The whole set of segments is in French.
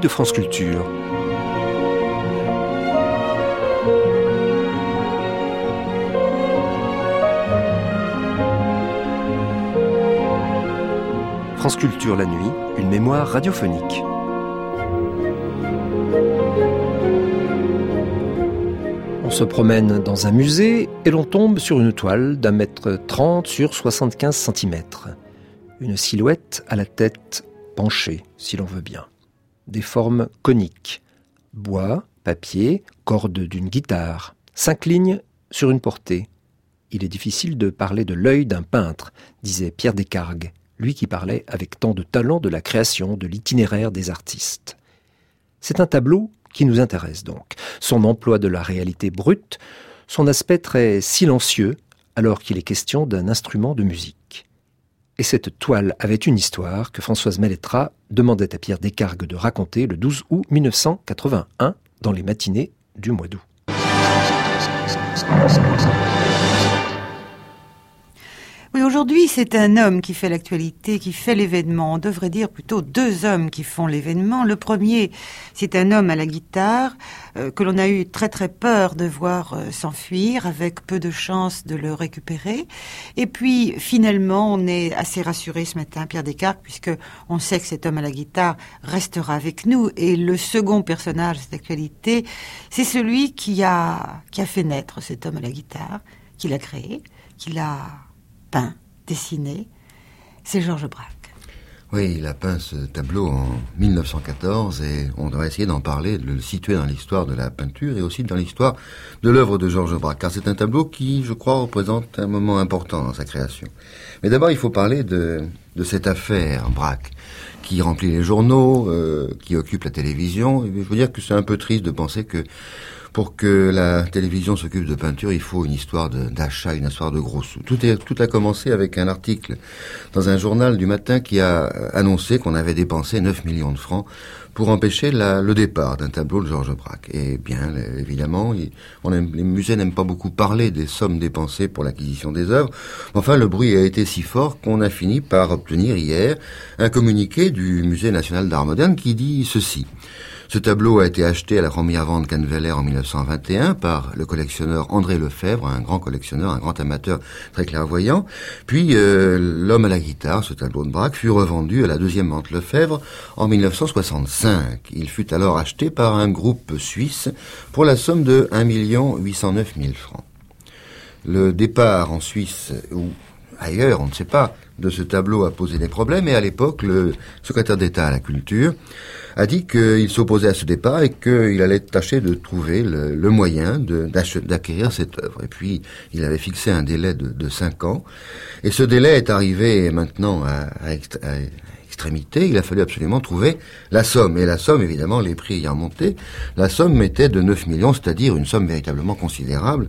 de France Culture. France Culture la nuit, une mémoire radiophonique. On se promène dans un musée et l'on tombe sur une toile d'1,30 m sur 75 cm. Une silhouette à la tête penchée, si l'on veut bien. Des formes coniques. Bois, papier, corde d'une guitare. 5 lignes sur une portée. Il est difficile de parler de l'œil d'un peintre, disait Pierre Descargues, lui qui parlait avec tant de talent de la création, de l'itinéraire des artistes. C'est un tableau qui nous intéresse donc. Son emploi de la réalité brute, son aspect très silencieux, alors qu'il est question d'un instrument de musique. Et cette toile avait une histoire que Françoise Malétra demandait à Pierre Descargues de raconter le 12 août 1981 dans les matinées du mois d'août. Oui, aujourd'hui, c'est un homme qui fait l'actualité, qui fait l'événement. On devrait dire plutôt 2 hommes qui font l'événement. Le premier, c'est un homme à la guitare que l'on a eu très très peur de voir s'enfuir, avec peu de chance de le récupérer. Et puis, finalement, on est assez rassuré ce matin, Pierre Descargues, puisque on sait que cet homme à la guitare restera avec nous. Et le second personnage de cette actualité, c'est celui qui a fait naître cet homme à la guitare, qui l'a créé, qui l'a peint, dessiné, c'est Georges Braque. Oui, il a peint ce tableau en 1914 et on devrait essayer d'en parler, de le situer dans l'histoire de la peinture et aussi dans l'histoire de l'œuvre de Georges Braque, car c'est un tableau qui, je crois, représente un moment important dans sa création. Mais d'abord, il faut parler de cette affaire Braque, qui remplit les journaux, qui occupe la télévision. Et je veux dire que c'est un peu triste de penser que pour que la télévision s'occupe de peinture, il faut une histoire d'achat, une histoire de gros sous. Tout a commencé avec un article dans un journal du matin qui a annoncé qu'on avait dépensé 9 millions de francs pour empêcher le départ d'un tableau de Georges Braque. Et bien, évidemment, les musées n'aiment pas beaucoup parler des sommes dépensées pour l'acquisition des œuvres. Enfin, le bruit a été si fort qu'on a fini par obtenir hier un communiqué du Musée national d'art moderne qui dit ceci. Ce tableau a été acheté à la première vente Canneveller en 1921 par le collectionneur André Lefebvre, un grand collectionneur, un grand amateur très clairvoyant. Puis l'homme à la guitare, ce tableau de Braque, fut revendu à la deuxième vente Lefebvre en 1965. Il fut alors acheté par un groupe suisse pour la somme de 1 809 000 francs. Le départ en Suisse ou ailleurs, on ne sait pas, de ce tableau a posé des problèmes et à l'époque, le secrétaire d'État à la culture a dit qu'il s'opposait à ce départ et qu'il allait tâcher de trouver le moyen d'acquérir cette œuvre. Et puis, il avait fixé un délai de 5 ans. Et ce délai est arrivé maintenant à extrémité. Il a fallu absolument trouver la somme. Et la somme, évidemment, les prix ayant monté, la somme était de 9 millions, c'est-à-dire une somme véritablement considérable.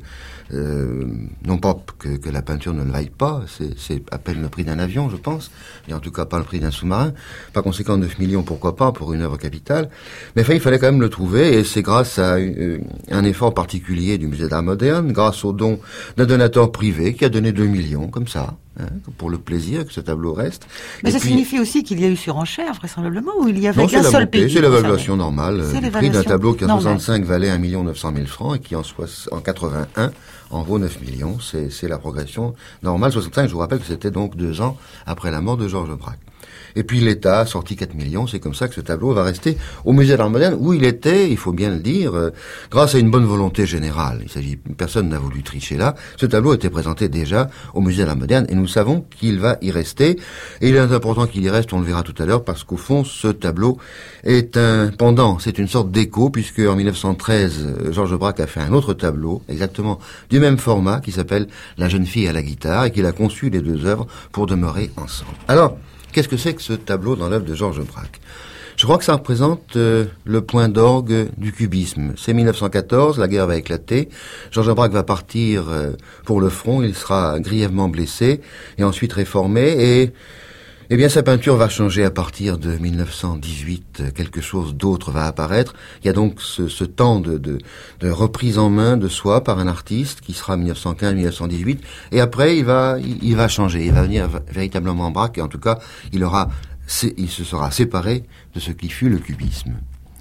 Non pas que la peinture ne le vaille pas, c'est à peine le prix d'un avion, je pense, et en tout cas pas le prix d'un sous-marin. Par conséquent, 9 millions, pourquoi pas, pour une œuvre capitale. Mais enfin, il fallait quand même le trouver, et c'est grâce à un effort particulier du Musée d'art moderne, grâce au don d'un donateur privé qui a donné 2 millions, comme ça, pour le plaisir que ce tableau reste. Mais ça signifie aussi qu'il y a eu surenchère, vraisemblablement, ou il y avait qu'un seul pays. C'est l'évaluation normale du prix d'un tableau qui en 65 valait 1 900 000 francs et qui en 81 en vaut 9 millions. C'est la progression normale. 65, je vous rappelle que c'était donc 2 ans après la mort de Georges Braque. Et puis l'État a sorti 4 millions, c'est comme ça que ce tableau va rester au Musée d'art moderne, où il était, il faut bien le dire, grâce à une bonne volonté générale. Personne n'a voulu tricher là. Ce tableau était présenté déjà au Musée d'art moderne, et nous savons qu'il va y rester. Et il est important qu'il y reste, on le verra tout à l'heure, parce qu'au fond, ce tableau est un pendant, c'est une sorte d'écho, puisque en 1913, Georges Braque a fait un autre tableau, exactement du même format, qui s'appelle La jeune fille à la guitare, et qu'il a conçu les 2 œuvres pour demeurer ensemble. Alors, qu'est-ce que c'est que ce tableau dans l'œuvre de Georges Braque ? Je crois que ça représente le point d'orgue du cubisme. C'est 1914, la guerre va éclater. Georges Braque va partir pour le front, il sera grièvement blessé et ensuite réformé. Et Eh bien, sa peinture va changer à partir de 1918. Quelque chose d'autre va apparaître. Il y a donc ce temps de reprise en main de soi par un artiste qui sera 1915-1918. Et après, il va changer. Il va venir véritablement Braque. Et en tout cas, il se sera séparé de ce qui fut le cubisme.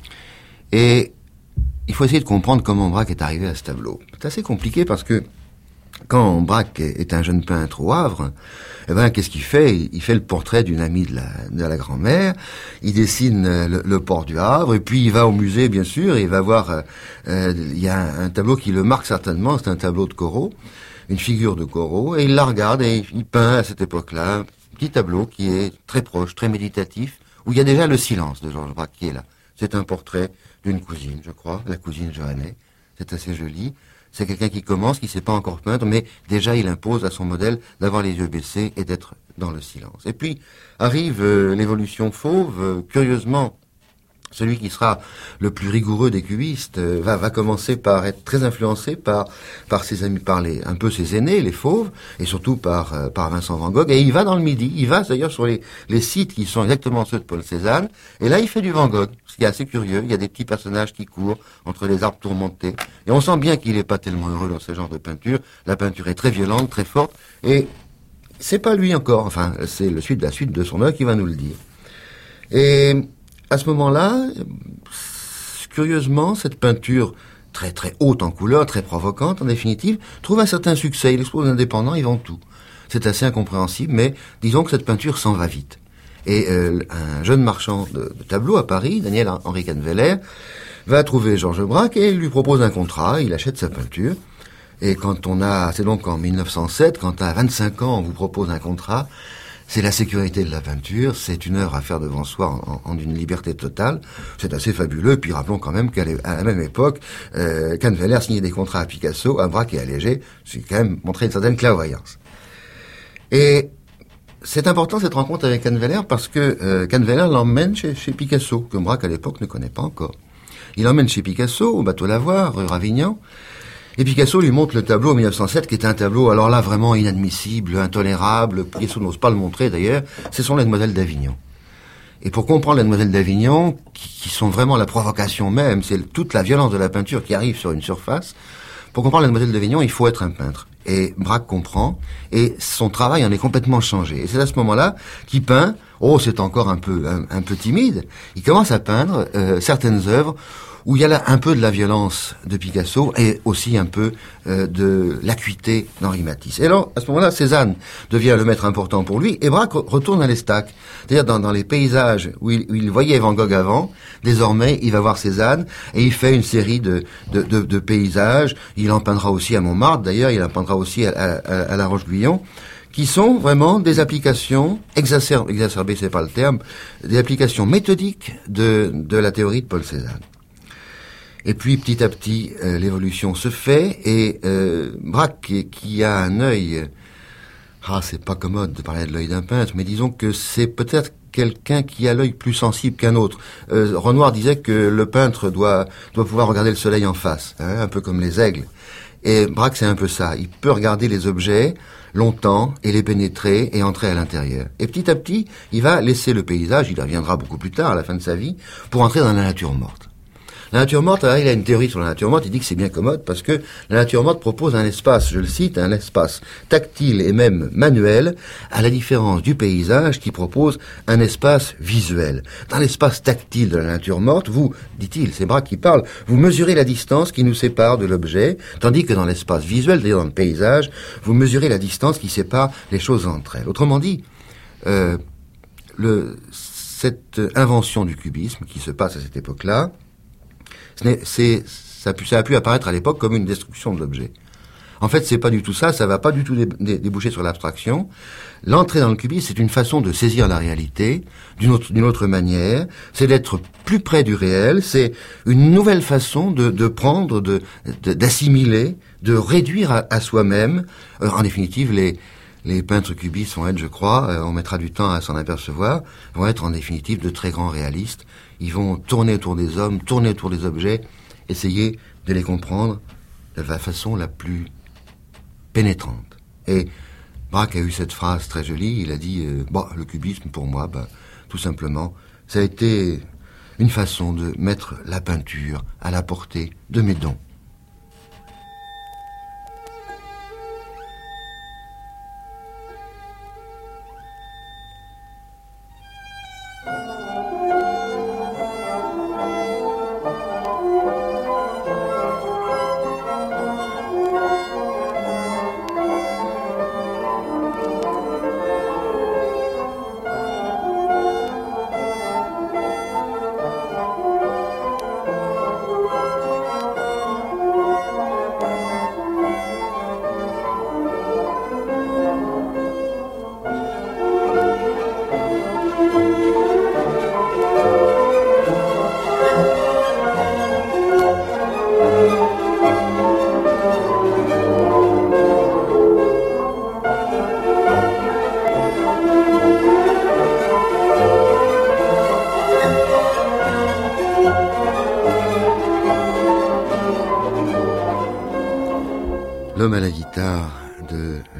Et il faut essayer de comprendre comment Braque est arrivé à ce tableau. C'est assez compliqué parce que quand Braque est un jeune peintre au Havre, eh ben, qu'est-ce qu'il fait? Il fait le portrait d'une amie de la grand-mère, il dessine le port du Havre, et puis il va au musée, bien sûr, et il va voir, il y a un tableau qui le marque certainement, c'est un tableau de Corot, une figure de Corot, et il la regarde et il peint à cette époque-là un petit tableau qui est très proche, très méditatif, où il y a déjà le silence de Georges Braque qui est là. C'est un portrait d'une cousine, je crois, la cousine Johannet. C'est assez joli. C'est quelqu'un qui commence, qui ne sait pas encore peindre, mais déjà il impose à son modèle d'avoir les yeux baissés et d'être dans le silence. Et puis arrive l'évolution fauve. Curieusement, celui qui sera le plus rigoureux des cubistes va commencer par être très influencé par ses amis, un peu ses aînés, les fauves, et surtout par Vincent van Gogh. Et il va dans le Midi, il va d'ailleurs sur les sites qui sont exactement ceux de Paul Cézanne, et là il fait du Van Gogh, ce qui est assez curieux. Il y a des petits personnages qui courent entre les arbres tourmentés, et on sent bien qu'il n'est pas tellement heureux dans ce genre de peinture. La peinture est très violente, très forte, et c'est pas lui encore, enfin c'est la suite de son œuvre qui va nous le dire. Et à ce moment-là, curieusement, cette peinture très très haute en couleur, très provocante, en définitive, trouve un certain succès. Il expose indépendant, il vend tout. C'est assez incompréhensible, mais disons que cette peinture s'en va vite. Et un jeune marchand de tableaux à Paris, Daniel-Henri Canneveller, va trouver Georges Braque et lui propose un contrat. Il achète sa peinture. Et c'est donc en 1907, quand à 25 ans on vous propose un contrat, c'est la sécurité de la peinture, c'est une heure à faire devant soi en une liberté totale. C'est assez fabuleux. Puis rappelons quand même qu'à la même époque, Canneveller signait des contrats à Picasso, à Braque et à Léger, ce qui quand même montrait une certaine clairvoyance. Et c'est important cette rencontre avec Canneveller parce que Canneveller l'emmène chez Picasso, que Braque à l'époque ne connaît pas encore. Il l'emmène chez Picasso, au Bateau Lavoir, rue Ravignan. Et Picasso lui montre le tableau en 1907, qui est un tableau, alors là, vraiment inadmissible, intolérable. Picasso n'ose pas le montrer, d'ailleurs. Ce sont les Demoiselles d'Avignon. Et pour comprendre les Demoiselles d'Avignon, qui sont vraiment la provocation même, c'est toute la violence de la peinture qui arrive sur une surface. Pour comprendre les Demoiselles d'Avignon, il faut être un peintre. Et Braque comprend, et son travail en est complètement changé. Et c'est à ce moment-là qu'il peint, c'est encore un peu timide, il commence à peindre certaines œuvres où il y a là un peu de la violence de Picasso et aussi un peu de l'acuité d'Henri Matisse. Et alors, à ce moment-là, Cézanne devient le maître important pour lui, et Braque retourne à l'Estaque. C'est-à-dire dans les paysages où il voyait Van Gogh avant, désormais, il va voir Cézanne, et il fait une série de paysages. Il en peindra aussi à Montmartre, d'ailleurs, il en peindra aussi à La Roche-Guyon, qui sont vraiment des applications exacerbées, c'est pas le terme, des applications méthodiques de la théorie de Paul Cézanne. Et puis, petit à petit, l'évolution se fait, et Braque, qui a un œil... c'est pas commode de parler de l'œil d'un peintre, mais disons que c'est peut-être quelqu'un qui a l'œil plus sensible qu'un autre. Renoir disait que le peintre doit pouvoir regarder le soleil en face, un peu comme les aigles. Et Braque, c'est un peu ça. Il peut regarder les objets longtemps et les pénétrer et entrer à l'intérieur. Et petit à petit, il va laisser le paysage, il y reviendra beaucoup plus tard, à la fin de sa vie, pour entrer dans la nature morte. La nature morte, alors, il a une théorie sur la nature morte, il dit que c'est bien commode parce que la nature morte propose un espace, je le cite, un espace tactile et même manuel, à la différence du paysage qui propose un espace visuel. Dans l'espace tactile de la nature morte, vous, dit-il, c'est Braque qui parle, vous mesurez la distance qui nous sépare de l'objet, tandis que dans l'espace visuel, c'est-à-dire dans le paysage, vous mesurez la distance qui sépare les choses entre elles. Autrement dit, cette invention du cubisme qui se passe à cette époque-là, ça a pu apparaître à l'époque comme une destruction de l'objet. En fait, c'est pas du tout ça va pas du tout déboucher sur l'abstraction. L'entrée dans le cubisme, c'est une façon de saisir la réalité d'une autre manière, c'est d'être plus près du réel, c'est une nouvelle façon de prendre, d'assimiler, de réduire à soi-même. En définitive, les peintres cubistes vont être, je crois, on mettra du temps à s'en apercevoir, vont être en définitive de très grands réalistes. Ils vont tourner autour des hommes, tourner autour des objets, essayer de les comprendre de la façon la plus pénétrante. Et Braque a eu cette phrase très jolie, il a dit le cubisme pour moi, tout simplement, ça a été une façon de mettre la peinture à la portée de mes dons.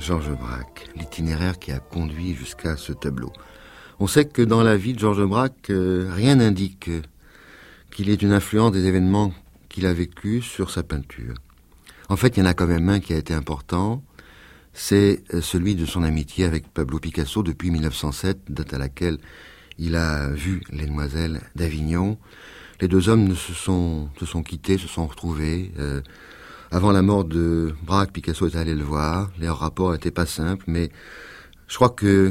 Georges Braque, l'itinéraire qui a conduit jusqu'à ce tableau. On sait que dans la vie de Georges Braque, rien n'indique qu'il ait une influence des événements qu'il a vécus sur sa peinture. En fait, il y en a quand même un qui a été important, c'est celui de son amitié avec Pablo Picasso depuis 1907, date à laquelle il a vu Les Demoiselles d'Avignon. Les deux hommes se sont quittés, se sont retrouvés. Avant la mort de Braque, Picasso est allé le voir. Leur rapport n'était pas simple, mais je crois que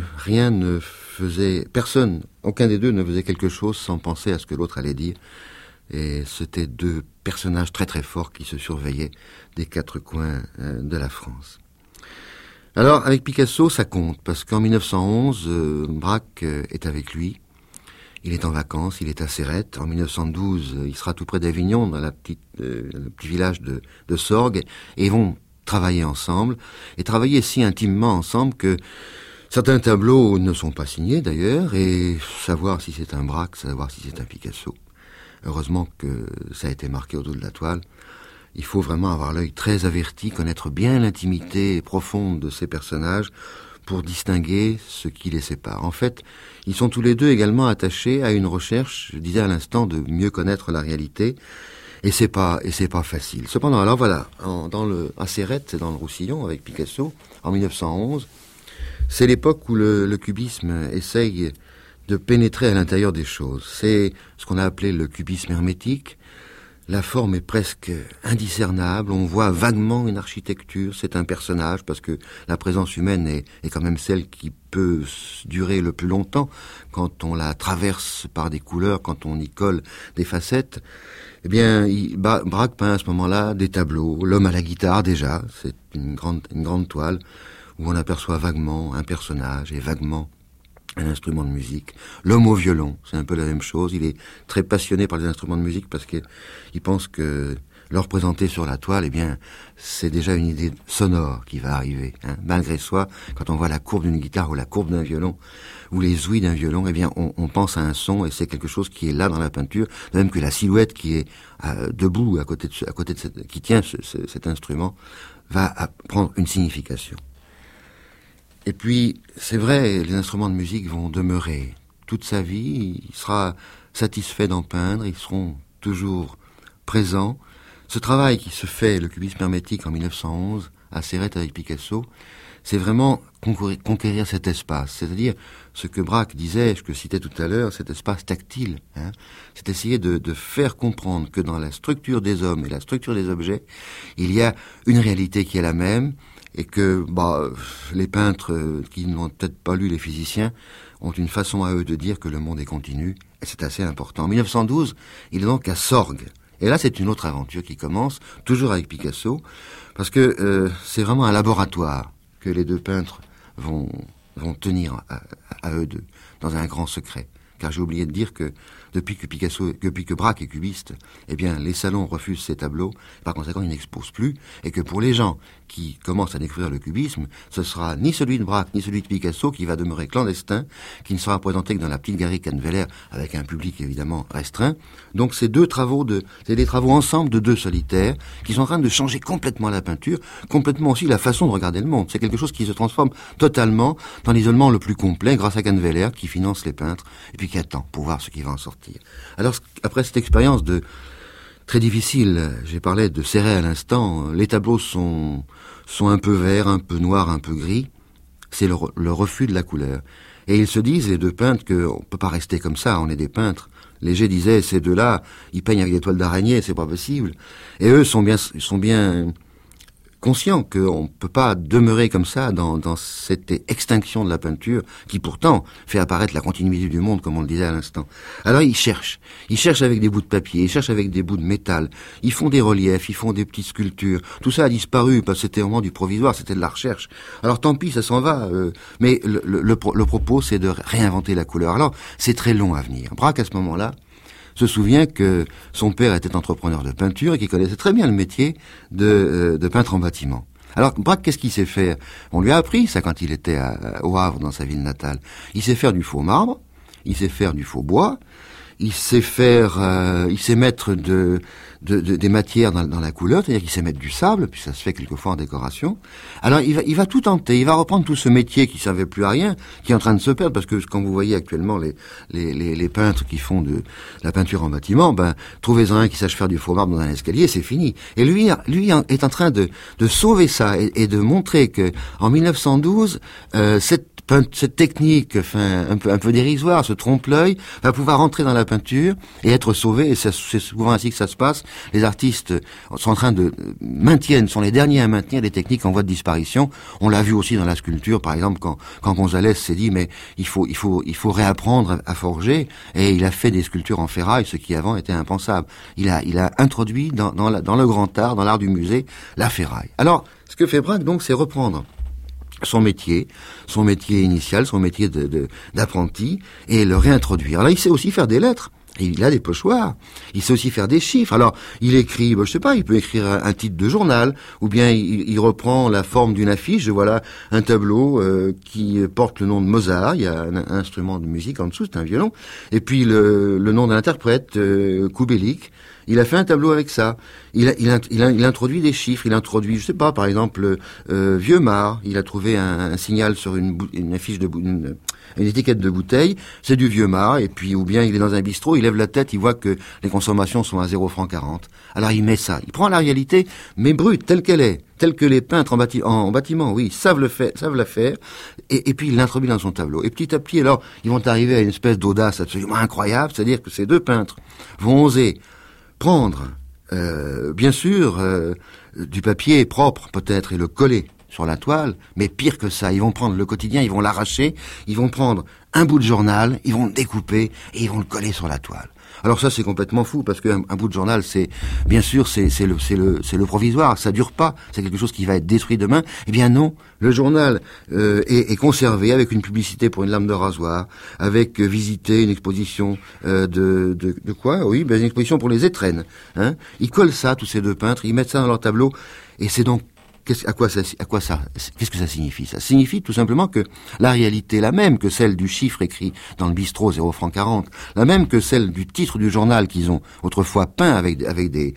aucun des deux ne faisait quelque chose sans penser à ce que l'autre allait dire. Et c'était deux personnages très très forts qui se surveillaient des quatre coins de la France. Alors, avec Picasso, ça compte, parce qu'en 1911, Braque est avec lui. Il est en vacances, il est à Céret. En 1912, il sera tout près d'Avignon, dans le petit village de Sorgues, et ils vont travailler ensemble, et travailler si intimement ensemble que certains tableaux ne sont pas signés d'ailleurs, et savoir si c'est un Braque, savoir si c'est un Picasso. Heureusement que ça a été marqué au dos de la toile. Il faut vraiment avoir l'œil très averti, connaître bien l'intimité profonde de ces personnages pour distinguer ce qui les sépare. En fait, ils sont tous les deux également attachés à une recherche, je disais à l'instant, de mieux connaître la réalité, et c'est pas facile. Cependant, alors voilà, à Céret, c'est dans le Roussillon, avec Picasso, en 1911, c'est l'époque où le cubisme essaye de pénétrer à l'intérieur des choses. C'est ce qu'on a appelé le cubisme hermétique. La forme est presque indiscernable, on voit vaguement une architecture, c'est un personnage, parce que la présence humaine est quand même celle qui peut durer le plus longtemps, quand on la traverse par des couleurs, quand on y colle des facettes. Eh bien, Braque peint à ce moment-là des tableaux, l'homme à la guitare déjà, c'est une grande toile, où on aperçoit vaguement un personnage et vaguement un instrument de musique. L'homme au violon, c'est un peu la même chose. Il est très passionné par les instruments de musique parce qu'il pense que leur présenter sur la toile, eh bien, c'est déjà une idée sonore qui va arriver. Malgré soi, quand on voit la courbe d'une guitare ou la courbe d'un violon ou les ouïes d'un violon, eh bien, on pense à un son et c'est quelque chose qui est là dans la peinture, de même que la silhouette qui est debout qui tient cet instrument va prendre une signification. Et puis, c'est vrai, les instruments de musique vont demeurer toute sa vie, il sera satisfait d'en peindre, ils seront toujours présents. Ce travail qui se fait, le cubisme hermétique en 1911, à Céret avec Picasso, c'est vraiment conquérir cet espace, c'est-à-dire ce que Braque disait, je le citais tout à l'heure, cet espace tactile. C'est essayer de faire comprendre que dans la structure des hommes et la structure des objets, il y a une réalité qui est la même, et que les peintres qui n'ont peut-être pas lu les physiciens ont une façon à eux de dire que le monde est continu, et c'est assez important. En 1912, il est donc à Sorgues. Et là, c'est une autre aventure qui commence, toujours avec Picasso, parce que c'est vraiment un laboratoire que les deux peintres vont tenir à eux deux, dans un grand secret. Car j'ai oublié de dire que depuis que Braque est cubiste, eh bien, les salons refusent ses tableaux, par conséquent, ils n'exposent plus, et que pour les gens qui commencent à découvrir le cubisme, ce sera ni celui de Braque, ni celui de Picasso qui va demeurer clandestin, qui ne sera présenté que dans la petite galerie Canneveller, avec un public évidemment restreint. Donc, c'est des travaux ensemble de deux solitaires, qui sont en train de changer complètement la peinture, complètement aussi la façon de regarder le monde. C'est quelque chose qui se transforme totalement dans l'isolement le plus complet, grâce à Canneveller, qui finance les peintres, et puis qui attend pour voir ce qui va en sortir. Alors, après cette expérience très difficile, j'ai parlé de Céret à l'instant, les tableaux sont un peu verts, un peu noirs, un peu gris, c'est le refus de la couleur. Et ils se disent, les deux peintres, qu'on peut pas rester comme ça, on est des peintres. Léger disait, ces deux-là, ils peignent avec des toiles d'araignée, c'est pas possible. Et eux sont bien conscients qu'on ne peut pas demeurer comme ça dans cette extinction de la peinture qui pourtant fait apparaître la continuité du monde, comme on le disait à l'instant. Alors ils cherchent avec des bouts de papier, ils cherchent avec des bouts de métal, ils font des reliefs, ils font des petites sculptures. Tout ça a disparu parce que c'était vraiment du provisoire, c'était de la recherche. Alors tant pis, ça s'en va, mais le propos c'est de réinventer la couleur. Alors c'est très long à venir. Braque à ce moment-là se souvient que son père était entrepreneur de peinture et qu'il connaissait très bien le métier de peintre en bâtiment. Alors Braque, qu'est-ce qu'il sait faire? On lui a appris ça quand il était au Havre, dans sa ville natale. Il sait faire du faux marbre, il sait faire du faux bois, il sait mettre des matières dans la couleur, c'est-à-dire qu'il sait mettre du sable, puis ça se fait quelquefois en décoration. Alors il va tout tenter, il va reprendre tout ce métier qui servait plus à rien, qui est en train de se perdre, parce que quand vous voyez actuellement les peintres qui font de la peinture en bâtiment, trouvez-en un qui sache faire du faux marbre dans un escalier, c'est fini. Et lui est en train de sauver ça et de montrer que en 1912, cette technique, un peu dérisoire, ce trompe-l'œil, va pouvoir entrer dans la peinture et être sauvé. Et c'est souvent ainsi que ça se passe. Les artistes sont en train sont les derniers à maintenir des techniques en voie de disparition. On l'a vu aussi dans la sculpture, par exemple, quand Gonzalez s'est dit, mais il faut réapprendre à forger. Et il a fait des sculptures en ferraille, ce qui avant était impensable. Il a introduit dans le grand art, dans l'art du musée, la ferraille. Alors, ce que fait Braque, donc, c'est reprendre son métier initial, son métier d'apprenti, et le réintroduire. Alors, il sait aussi faire des lettres. Il a des pochoirs. Il sait aussi faire des chiffres. Alors, il écrit, je sais pas, il peut écrire un titre de journal, ou bien il reprend la forme d'une affiche. Voilà un tableau qui porte le nom de Mozart. Il y a un instrument de musique en dessous, c'est un violon. Et puis le nom de l'interprète, Kubelik. Il a fait un tableau avec ça. Il introduit des chiffres. Il introduit, je sais pas, par exemple, Vieux Mar. Il a trouvé un signal sur une affiche une étiquette de bouteille. C'est du Vieux Mar. Et puis, ou bien il est dans un bistrot, il lève la tête, il voit que les consommations sont à 0,40 francs. Alors il met ça. Il prend la réalité, mais brute, telle qu'elle est. Telle que les peintres en bâtiment, oui, savent la faire. Et puis il l'introduit dans son tableau. Et petit à petit, alors, ils vont arriver à une espèce d'audace absolument incroyable. C'est-à-dire que ces deux peintres vont oser prendre, bien sûr, du papier propre peut-être et le coller sur la toile, mais pire que ça, ils vont prendre le quotidien, ils vont l'arracher, ils vont prendre un bout de journal, ils vont le découper et ils vont le coller sur la toile. Alors ça c'est complètement fou parce qu'un bout de journal c'est bien sûr c'est le provisoire, ça dure pas, c'est quelque chose qui va être détruit demain. Eh bien non, le journal est conservé avec une publicité pour une lame de rasoir, avec visiter une exposition de quoi? Oui, une exposition pour les étrennes. Hein, ils collent ça tous ces deux peintres, ils mettent ça dans leur tableau et c'est donc qu'est-ce que ça signifie? Ça signifie tout simplement que la réalité, la même que celle du chiffre écrit dans le bistrot 0,40 francs, la même que celle du titre du journal qu'ils ont autrefois peint avec des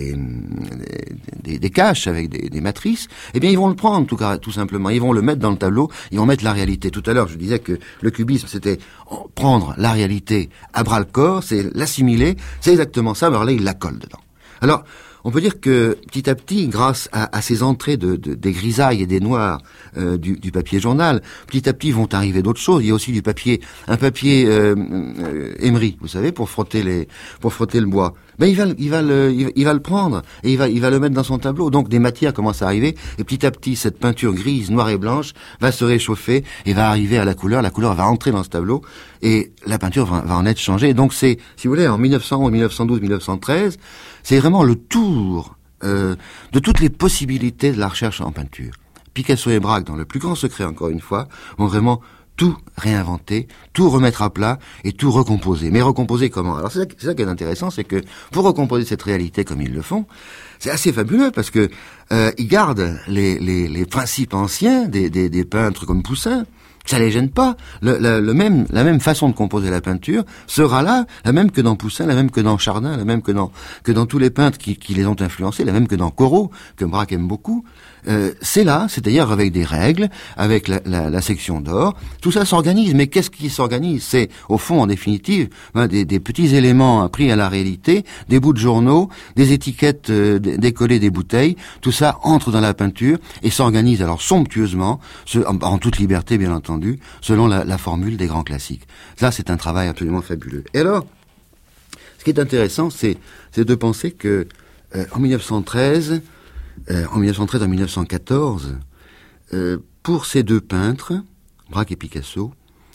caches, avec des matrices, eh bien ils vont le prendre tout simplement, ils vont le mettre dans le tableau, ils vont mettre la réalité. Tout à l'heure, je disais que le cubisme, c'était prendre la réalité à bras le corps, c'est l'assimiler, c'est exactement ça, mais alors là, il la colle dedans. Alors, on peut dire que petit à petit, grâce à ces entrées des grisailles et des noirs du papier journal, petit à petit vont arriver d'autres choses. Il y a aussi un papier émery, vous savez, pour frotter le bois. Ben il va le prendre et il va le mettre dans son tableau. Donc des matières commencent à arriver et petit à petit cette peinture grise, noire et blanche va se réchauffer et va arriver à la couleur. La couleur va entrer dans ce tableau et la peinture va en être changée. Donc c'est, si vous voulez, en 1911, 1912, 1913, c'est vraiment le tour de toutes les possibilités de la recherche en peinture. Picasso et Braque, dans le plus grand secret encore une fois, vont vraiment tout réinventer, tout remettre à plat et tout recomposer. Mais recomposer comment? Alors c'est ça qui est intéressant, c'est que pour recomposer cette réalité comme ils le font, c'est assez fabuleux parce que ils gardent les principes anciens des peintres comme Poussin. Ça les gêne pas. La même façon de composer la peinture sera là, la même que dans Poussin, la même que dans Chardin, la même que dans tous les peintres qui les ont influencés, la même que dans Corot, que Braque aime beaucoup. C'est là, c'est-à-dire avec des règles, avec la section d'or. Tout ça s'organise. Mais qu'est-ce qui s'organise? C'est, au fond, en définitive, des petits éléments pris à la réalité, des bouts de journaux, des étiquettes décollées des bouteilles. Tout ça entre dans la peinture et s'organise alors somptueusement, en toute liberté, bien entendu, selon la formule des grands classiques. Ça, c'est un travail absolument fabuleux. Et alors, ce qui est intéressant, c'est de penser que en 1913, en 1914, pour ces deux peintres, Braque et Picasso,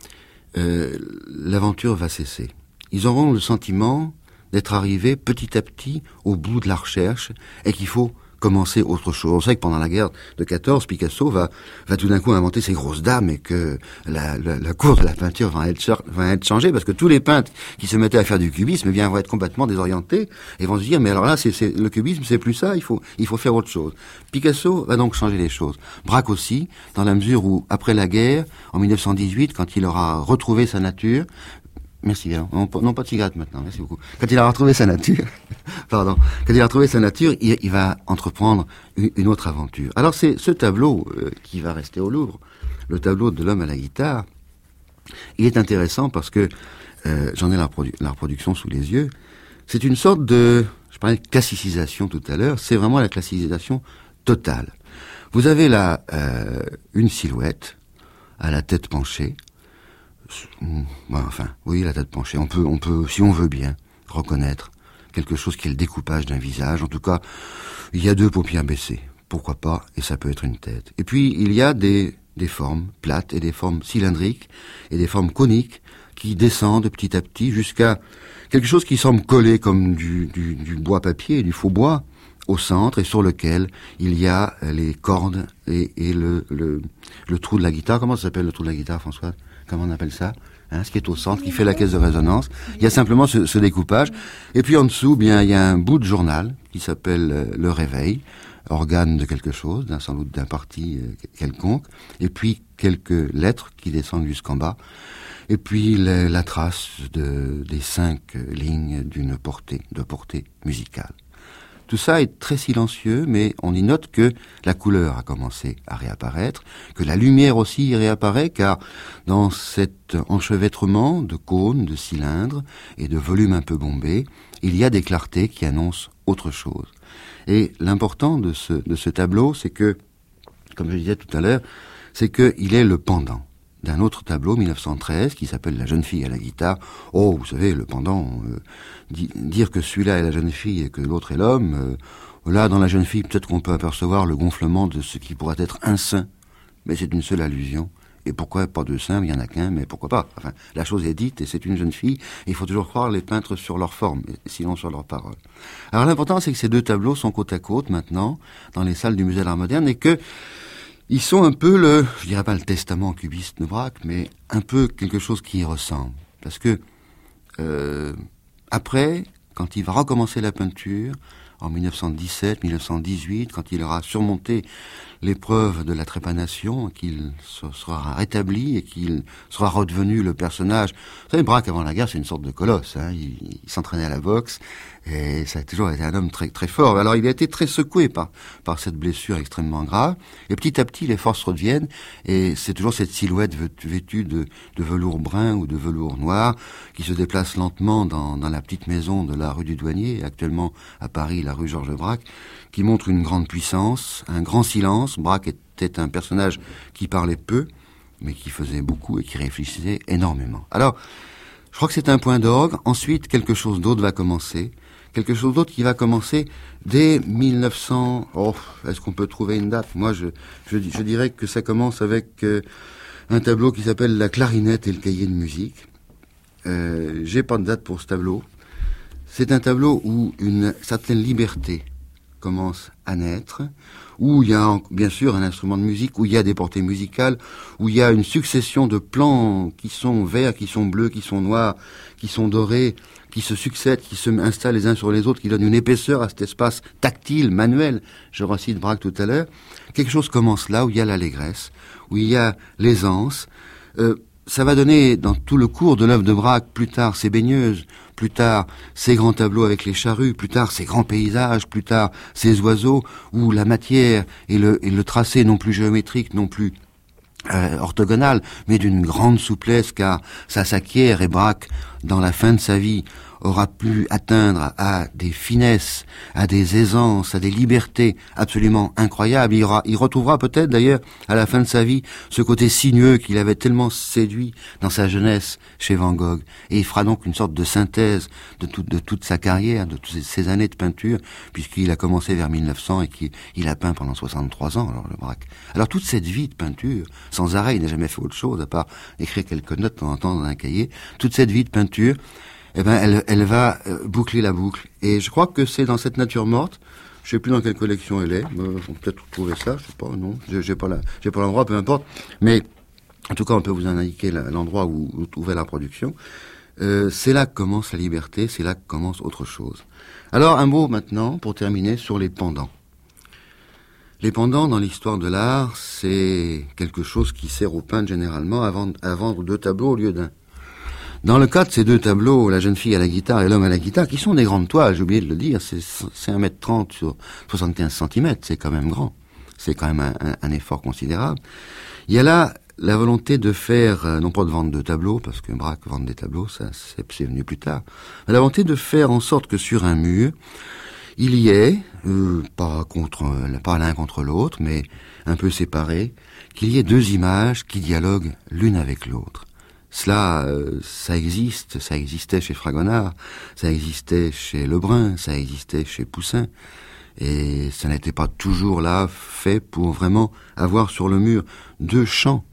l'aventure va cesser. Ils auront le sentiment d'être arrivés petit à petit au bout de la recherche et qu'il faut commencer autre chose. On sait que pendant la guerre de 14, Picasso va tout d'un coup inventer ses grosses dames et que la cour de la peinture va être changée parce que tous les peintres qui se mettaient à faire du cubisme, eh bien, vont être complètement désorientés et vont se dire, mais alors là, le cubisme, c'est plus ça, il faut faire autre chose. Picasso va donc changer les choses. Braque aussi, dans la mesure où, après la guerre, en 1918, quand il aura retrouvé sa nature, Merci bien. Non, pas de cigarette maintenant. Merci beaucoup. Quand il a retrouvé sa nature, quand il a retrouvé sa nature, il va entreprendre une autre aventure. Alors c'est ce tableau qui va rester au Louvre, le tableau de l'homme à la guitare. Il est intéressant parce que j'en ai la reproduction sous les yeux. C'est une sorte de, je parlais de classicisation tout à l'heure. C'est vraiment la classicisation totale. Vous avez là une silhouette à la tête penchée. La tête penchée. On peut, si on veut bien, reconnaître quelque chose qui est le découpage d'un visage. En tout cas, il y a deux paupières baissées. Pourquoi pas? Et ça peut être une tête. Et puis, il y a des formes plates et des formes cylindriques et des formes coniques qui descendent petit à petit jusqu'à quelque chose qui semble coller comme du bois-papier, du faux bois, au centre et sur lequel il y a les cordes et le trou de la guitare. Comment ça s'appelle le trou de la guitare, François? Comment on appelle ça? Ce qui est au centre, qui fait la caisse de résonance. Il y a simplement ce découpage. Et puis en dessous, bien, il y a un bout de journal qui s'appelle Le Réveil, organe de quelque chose, sans doute d'un parti quelconque. Et puis quelques lettres qui descendent jusqu'en bas. Et puis la trace des 5 lignes de portée musicale. Tout ça est très silencieux, mais on y note que la couleur a commencé à réapparaître, que la lumière aussi y réapparaît, car dans cet enchevêtrement de cônes, de cylindres et de volumes un peu bombés, il y a des clartés qui annoncent autre chose. Et l'important de ce tableau, c'est que, comme je disais tout à l'heure, c'est qu'il est le pendant d'un autre tableau, 1913, qui s'appelle La jeune fille à la guitare. Oh, vous savez, le pendant, dire que celui-là est la jeune fille et que l'autre est l'homme, là, dans la jeune fille, peut-être qu'on peut apercevoir le gonflement de ce qui pourrait être un sein, mais c'est une seule allusion. Et pourquoi pas deux seins? Il y en a qu'un, mais pourquoi pas? Enfin, la chose est dite, et c'est une jeune fille, et il faut toujours croire les peintres sur leur forme, sinon sur leurs paroles. Alors l'important, c'est que ces deux tableaux sont côte à côte, maintenant, dans les salles du Musée d'Art moderne, et que ils sont un peu je dirais pas le testament cubiste de Braque, mais un peu quelque chose qui y ressemble. Parce que, après, quand il va recommencer la peinture, en 1917, 1918, quand il aura surmonté l'épreuve de la trépanation, qu'il sera rétabli et qu'il sera redevenu le personnage. Vous savez, Braque, avant la guerre, c'est une sorte de colosse. Il s'entraînait à la boxe et ça a toujours été un homme très, très fort. Alors, il a été très secoué par cette blessure extrêmement grave. Et petit à petit, les forces reviennent et c'est toujours cette silhouette vêtue de velours brun ou de velours noir qui se déplace lentement dans la petite maison de la rue du Douanier, actuellement à Paris, la rue Georges Braque, qui montre une grande puissance, un grand silence. Braque était un personnage qui parlait peu, mais qui faisait beaucoup et qui réfléchissait énormément. Alors, je crois que c'est un point d'orgue. Ensuite, quelque chose d'autre va commencer. Quelque chose d'autre qui va commencer dès 1900... Oh, est-ce qu'on peut trouver une date? Moi, je dirais que ça commence avec un tableau qui s'appelle La clarinette et le cahier de musique. J'ai pas de date pour ce tableau. C'est un tableau où une certaine liberté commence à naître, où il y a bien sûr un instrument de musique, où il y a des portées musicales, où il y a une succession de plans qui sont verts, qui sont bleus, qui sont noirs, qui sont dorés, qui se succèdent, qui se installent les uns sur les autres, qui donnent une épaisseur à cet espace tactile, manuel. Je recite Braque tout à l'heure. Quelque chose commence là, où il y a l'allégresse, où il y a l'aisance. Ça va donner, dans tout le cours de l'œuvre de Braque, plus tard ses baigneuses, plus tard ses grands tableaux avec les charrues, plus tard ses grands paysages, plus tard ses oiseaux, où la matière et le tracé non plus géométrique, non plus orthogonal, mais d'une grande souplesse, car ça s'acquiert, et Braque, dans la fin de sa vie, aura pu atteindre à des finesses, à des aisances, à des libertés absolument incroyables. Il retrouvera peut-être d'ailleurs à la fin de sa vie ce côté sinueux qu'il avait tellement séduit dans sa jeunesse chez Van Gogh. Et il fera donc une sorte de synthèse de toute sa carrière, de toutes ces années de peinture, puisqu'il a commencé vers 1900 et qu'il a peint pendant 63 ans, alors le Braque. Alors toute cette vie de peinture, sans arrêt, il n'a jamais fait autre chose à part écrire quelques notes de temps en temps dans un cahier, toute cette vie de peinture, eh ben, elle va boucler la boucle. Et je crois que c'est dans cette nature morte, je sais plus dans quelle collection elle est, on peut peut-être trouver ça, je sais pas, non, j'ai pas l'endroit, peu importe, mais en tout cas on peut vous en indiquer l'endroit où est la production. C'est là que commence la liberté, c'est là que commence autre chose. Alors un mot maintenant, pour terminer, sur les pendants. Les pendants dans l'histoire de l'art, c'est quelque chose qui sert aux peintres généralement à vendre 2 tableaux au lieu d'un. Dans le cas de ces deux tableaux, la jeune fille à la guitare et l'homme à la guitare, qui sont des grandes toiles, j'ai oublié de le dire, c'est 1m30 sur 75 cm, c'est quand même grand. C'est quand même un effort considérable. Il y a là la volonté de faire, non pas de vendre de tableaux, parce que Braque vend des tableaux, ça c'est venu plus tard, mais la volonté de faire en sorte que sur un mur, il y ait, pas l'un contre l'autre, mais un peu séparés, qu'il y ait deux images qui dialoguent l'une avec l'autre. Cela, ça existait chez Fragonard, ça existait chez Lebrun, ça existait chez Poussin, et ça n'était pas toujours là fait pour vraiment avoir sur le mur deux champs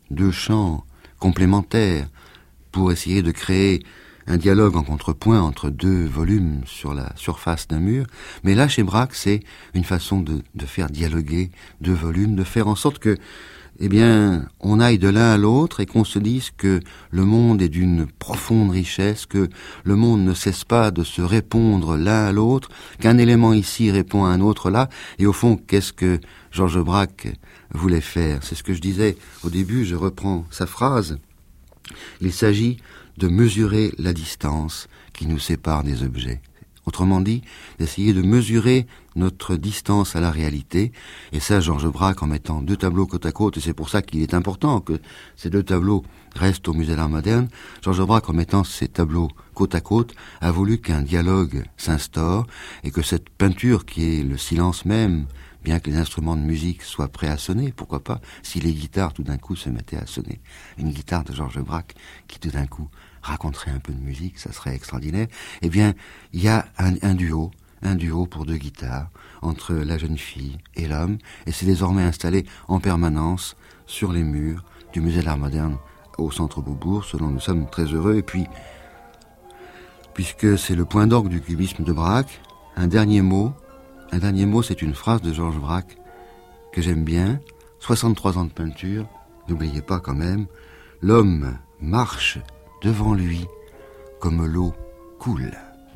complémentaires pour essayer de créer un dialogue en contrepoint entre deux volumes sur la surface d'un mur. Mais là, chez Braque, c'est une façon de faire dialoguer deux volumes, de faire en sorte que, eh bien, on aille de l'un à l'autre et qu'on se dise que le monde est d'une profonde richesse, que le monde ne cesse pas de se répondre l'un à l'autre, qu'un élément ici répond à un autre là, et au fond, qu'est-ce que Georges Braque voulait faire? C'est ce que je disais au début, je reprends sa phrase. Il s'agit de mesurer la distance qui nous sépare des objets. Autrement dit, d'essayer de mesurer notre distance à la réalité. Et ça, Georges Braque, en mettant deux tableaux côte à côte, et c'est pour ça qu'il est important que ces deux tableaux restent au Musée d'Art Moderne, Georges Braque, en mettant ces tableaux côte à côte, a voulu qu'un dialogue s'instaure, et que cette peinture qui est le silence même, bien que les instruments de musique soient prêts à sonner, pourquoi pas, si les guitares tout d'un coup se mettaient à sonner. Une guitare de Georges Braque qui tout d'un coup raconterait un peu de musique, ça serait extraordinaire. Eh bien, il y a un duo pour deux guitares, entre la jeune fille et l'homme, et c'est désormais installé en permanence sur les murs du Musée d'Art Moderne au Centre Beaubourg, ce dont nous sommes très heureux. Et puis, puisque c'est le point d'orgue du cubisme de Braque, un dernier mot, c'est une phrase de Georges Braque que j'aime bien. 63 ans de peinture, n'oubliez pas quand même, l'homme marche devant lui comme l'eau coule.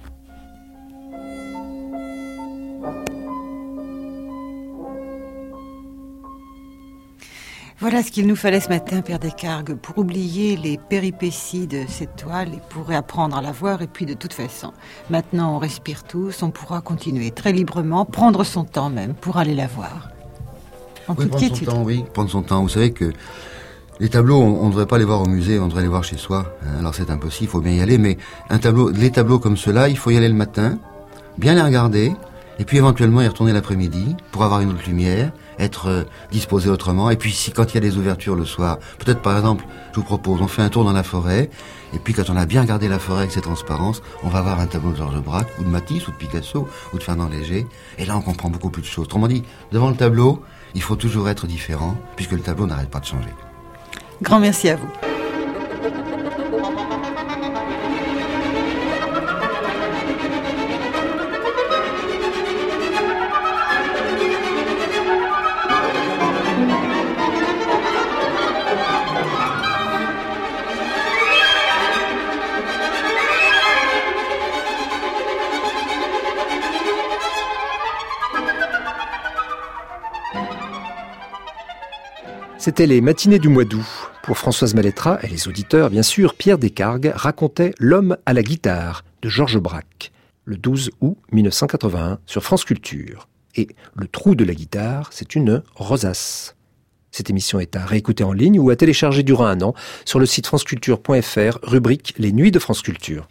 Voilà ce qu'il nous fallait ce matin, Père Descargues, pour oublier les péripéties de cette toile et pour réapprendre à la voir. Et puis de toute façon, maintenant on respire tous, on pourra continuer très librement, prendre son temps même pour aller la voir. Prendre son temps. Vous savez que les tableaux, on ne devrait pas les voir au musée, on devrait les voir chez soi. Alors c'est impossible, il faut bien y aller, mais les tableaux comme ceux-là, il faut y aller le matin, bien les regarder, et puis éventuellement y retourner l'après-midi pour avoir une autre lumière, être disposé autrement. Et puis quand il y a des ouvertures le soir, peut-être par exemple, je vous propose, on fait un tour dans la forêt, et puis quand on a bien regardé la forêt avec ses transparences, on va voir un tableau de Georges Braque, ou de Matisse, ou de Picasso, ou de Fernand Léger, et là on comprend beaucoup plus de choses. Autrement dit, devant le tableau, il faut toujours être différent, puisque le tableau n'arrête pas de changer. Grand merci à vous. C'était les matinées du mois d'août. Pour Françoise Malétra et les auditeurs, bien sûr, Pierre Descargues racontait L'homme à la guitare de Georges Braque, le 12 août 1981 sur France Culture. Et Le trou de la guitare, c'est une rosace. Cette émission est à réécouter en ligne ou à télécharger durant un an sur le site franceculture.fr, rubrique Les Nuits de France Culture.